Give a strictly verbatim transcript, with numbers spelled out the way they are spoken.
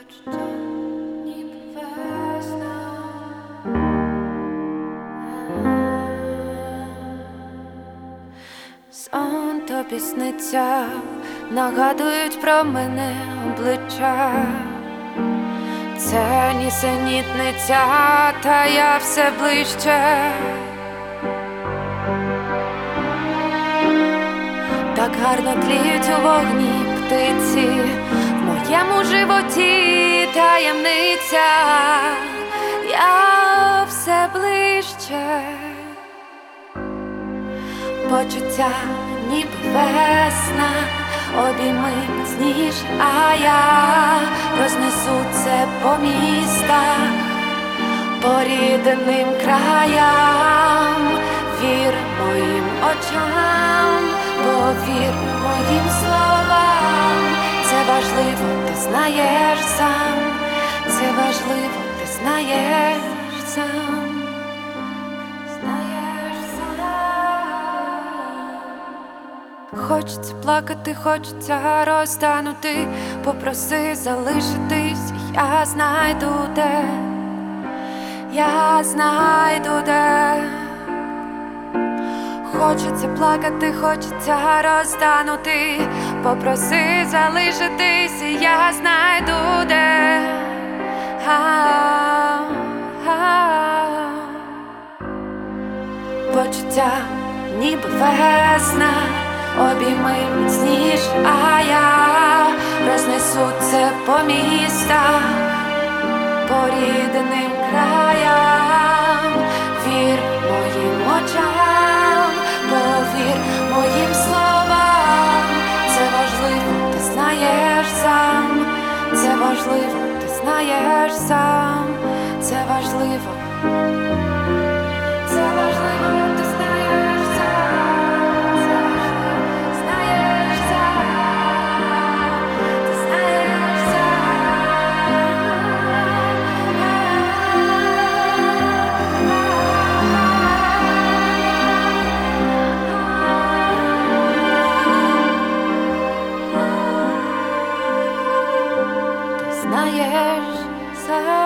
Почуття ніби весна. Сон тобі сниться, нагадують про мене обличчя. Це нісенітниця, та я все ближче. Так гарно тліють у вогні птиці, в моєму животі таємниця, я все ближче. Почуття ніби весна, обійми міцніш, а я рознесу це по містах, по рідним краям. Вір моїм очам, повір моїм словам. Це важливо, ти знаєш сам, це важливо, ти знаєш сам. Знаєш сам. Хочеться плакати, хочеться розтанути. Попроси залишитись, я знайду де, я знайду де. Хочеться плакати, хочеться розтанути. Попроси залишитись, я знайду де. А-а-а. Почуття ніби весна, обійми міцніш, а я рознесу це по містах, по рідним краям. Вір моїм очам, повір моїм словам. Це важливо, ти знаєш сам, це важливо, ти знаєш сам, це важливо, це важливо, ти знаєш сам, це важливо, знаєш сам, ти знаєш сам. Знаєш сам.